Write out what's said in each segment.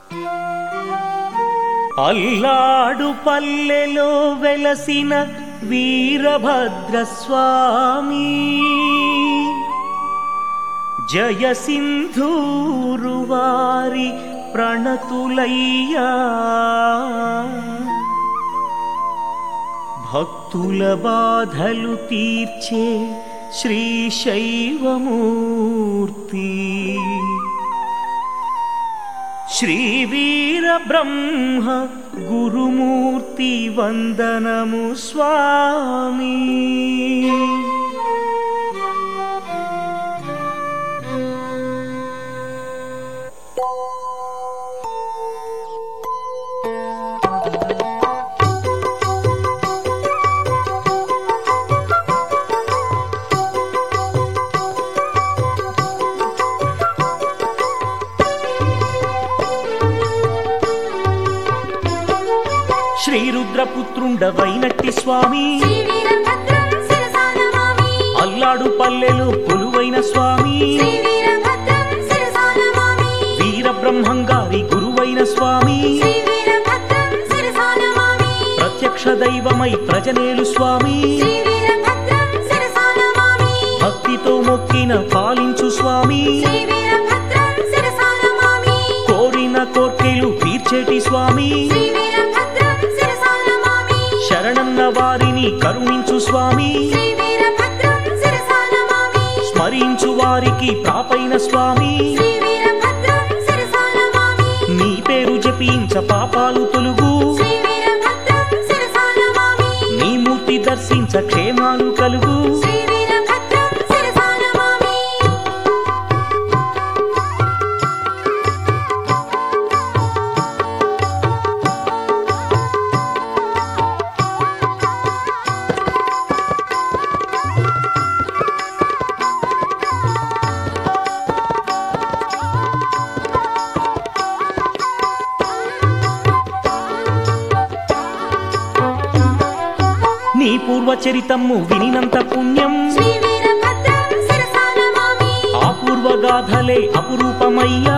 అల్లాడు పల్లెలో వెలసిన వీరభద్రస్వామి జయసింధూరు వారి ప్రణతులయ్యా భక్తుల బాధలు తీర్చే శ్రీశైవమూర్తి శ్రీవీర బ్రహ్మ గురుమూర్తి వందనము స్వామి. శ్రీరుద్రపుత్రుండవైనట్టి స్వామి అల్లాడు పల్లెలు కొలువైన స్వామి వీరబ్రహ్మంగారి గురువైన స్వామి ప్రత్యక్ష దైవమై ప్రజనేలు స్వామి భక్తితో మొక్కిన పాలించు స్వామి కోరిన కోర్కెలు తీర్చేటి స్వామి శరణన్న వారిని కరుణించు స్వామి స్మరించు వారికి ప్రాపైన స్వామి నీ పేరు జపించ పాపాలు తొలుగు నీ మూర్తి దర్శించ క్షేమాలు కలుగు నీ పూర్వచరితము వినినంత పుణ్యం ఆ పూర్వగాథలే అపురూపమయ్యా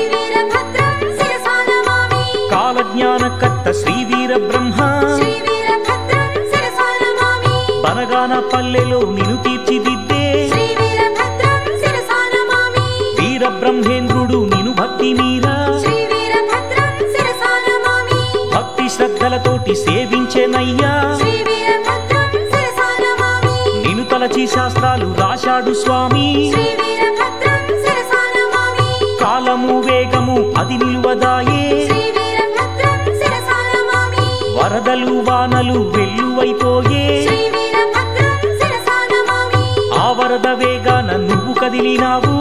కాలజ్ఞానకర్త శ్రీవీర బ్రహ్మ బనగాన పల్లెలో నిను తీర్చిదిద్దే వీరబ్రహ్మేంద్రుడు నిను భక్తి మీరా భక్తి శ్రద్ధలతోటి సేవించెనయ్యా నిను తలచి శాస్త్రాలు రాశాడు స్వామి కాలము వేగము అది నిలువదాయే వరదలు వానలు వెల్లువైపోయే ఆ వరద వేగాన నువ్వు కదిలినావు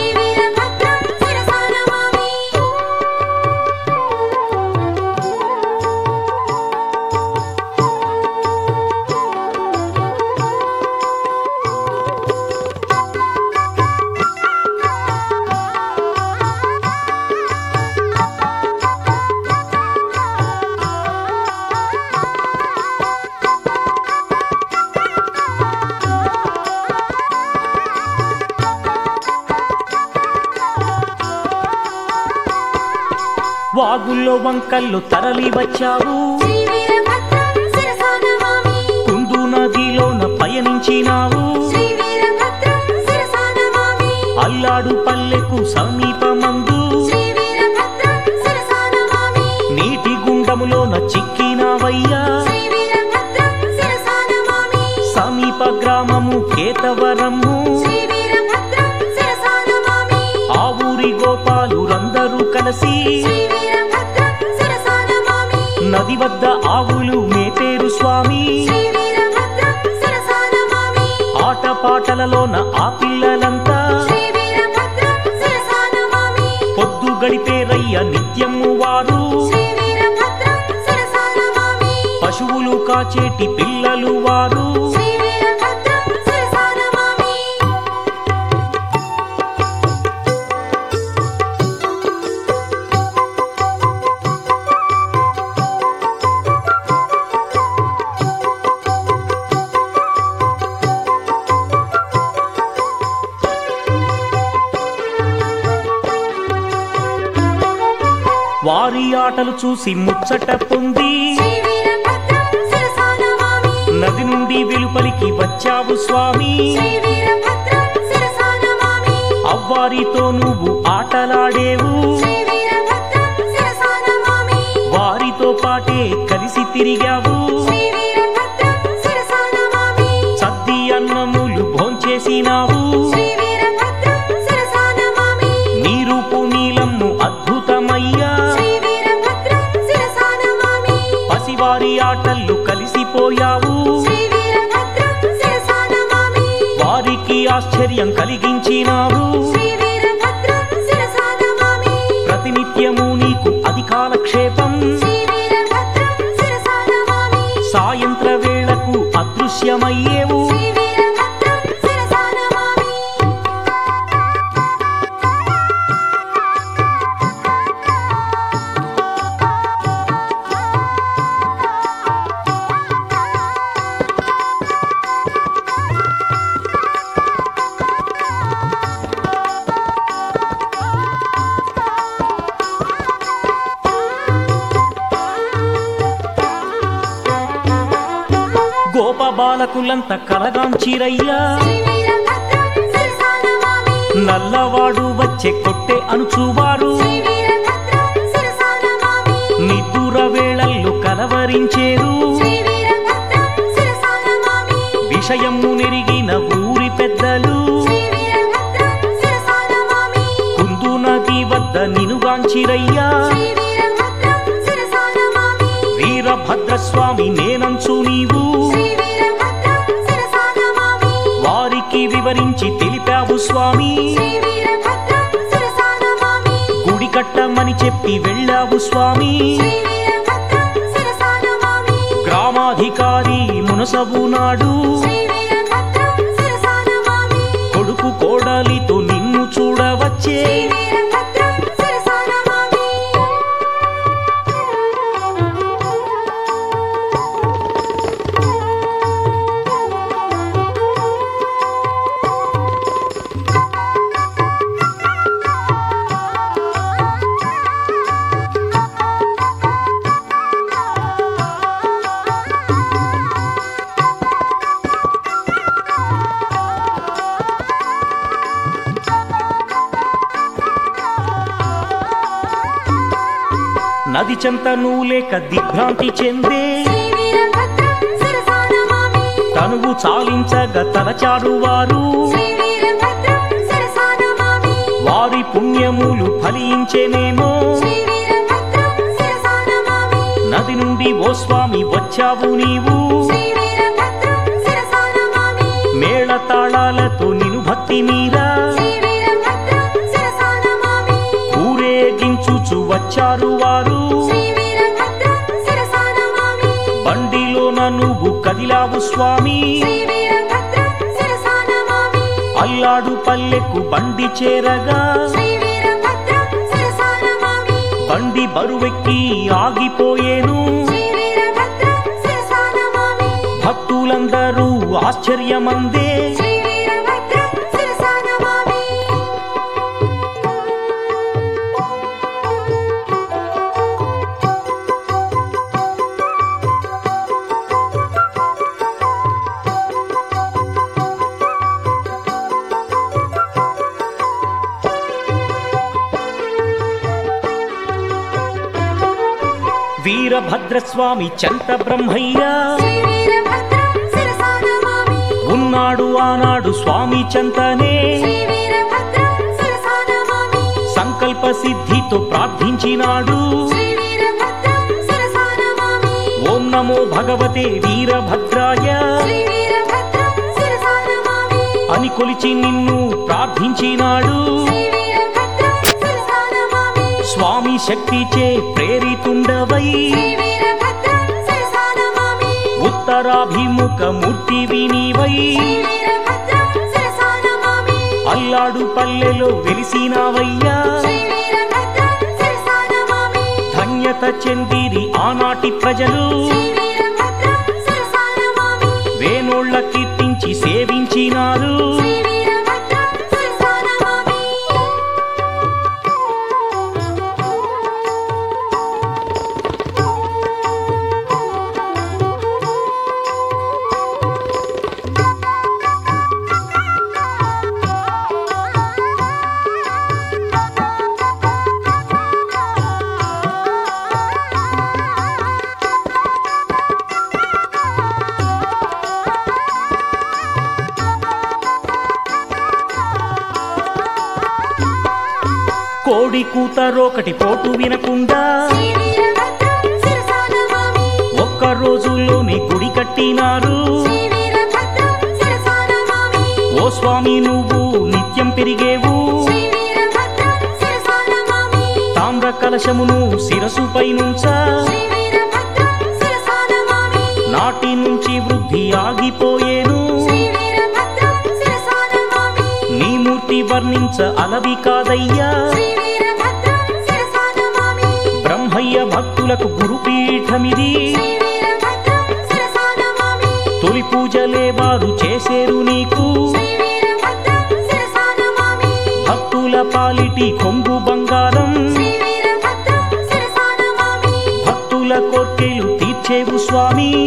వాగుల్లో వంకల్లో తరలి వచ్చావు కుందు నదిలోన పయనించినావు అల్లాడు పల్లెకు సమీపమందు నీటి గుండములోన చిక్కినావయ్యా సమీప గ్రామము కేతవరము ఆ ఊరి గోపాలురందరూ కలిసి నది వద్ద ఆవులు మేపేరు స్వామి ఆటపాటలలోన ఆ పిల్లలంతా పొద్దు గడిపేరయ్య నిత్యము వారు పశువులు కాచేటి పిల్లలు వారు వారి ఆటలు చూసి ముచ్చట పొంది నది నుండి వెలుపలికి వచ్చావు స్వామి. అవ్వారితో నువ్వు ఆటలాడేవు, వారితో పాటే కలిసి తిరిగావు. సద్ది అన్నములు భోంచేసినావు. నీ రూపు నీలమ్ము అద్భుతమయ్యా. పసివారి ఆటల్లో కలిసిపోయావు. వారికి ఆశ్చర్యం కలిగించినావు. ప్రతినిత్యము నీకు అది కాలక్షేపం. సాయంత్ర వేళకు అదృశ్యమయ్యేవు. గోపబాలకులంత కలగాంచిరయ్యా. నల్లవాడు వచ్చే కొట్టే అనుచువారు. నిద్దుర వేళల్లో కలవరించేరు. విషయము నెరిగిన ఊరి పెద్దలు కుందు నది వద్ద నినుగాంచిరయ్యా. వీరభద్రస్వామి నేనంచు నీవు వారికి వివరించి తెలిపావు స్వామి. గుడి కట్టమని చెప్పి వెళ్ళావు స్వామి. గ్రామాధికారి మునసబు నాడు కొడుకు కోడలితో నిన్ను చూడవచ్చే. నది చెంతను లేక దిగ్భ్రాంతి చెందే తనువు చాలించగా తలచాడు వారు. వారి పుణ్యములు ఫలించేనేమో. నది నుండి ఓ స్వామి వచ్చావు నీవు. మేళతాళాలతో నిను భక్తి మీరా ఊరేగించుచు వచ్చారు వారు. బండిలోన నువ్వు కదిలావు స్వామి. అల్లాడు పల్లెకు బండి చేరగా బండి బరువెక్కి ఆగిపోయేను. భక్తులందరూ ఆశ్చర్యమందే. వీరభద్రస్వామి చెంత బ్రహ్మయ్య ఉన్నాడు ఆనాడు స్వామి చెంతనే. సంకల్ప సిద్ధితో ప్రార్థించినాడు. ఓం నమో భగవతే వీరభద్రాయ అని కొలిచి నిన్ను ప్రార్థించినాడు. స్వామి శక్తిచే ప్రేరితుండవై ఉత్తరాభిముఖ మూర్తి వినివై అల్లాడు పల్లెలో వెలిసినావయ్యా. ధన్యత చెందిరి ఆనాటి ప్రజలు. వేణోళ్ళ కీర్తించి సేవించినారు. కోడి కూతరొకటి పోటు వినకుండా ఒక్క రోజుల్లోని గుడి కట్టినారు. ఓ స్వామి నువ్వు నిత్యం పెరిగేవు, తామ్ర కలశమును శిరసుపై నుంచా, నాటి నుంచి వృద్ధి ఆగిపోయేను. నీ మూర్తి వర్ణించ అలవి కాదయ్యా, బ్రహ్మయ్య భక్తులకు గురుపీఠమిది. తొలి పూజలే వారు చేసేరు నీకు, భక్తుల పాలిటి కొంగు బంగారం, భక్తుల కోర్కెలు తీర్చేవు స్వామి.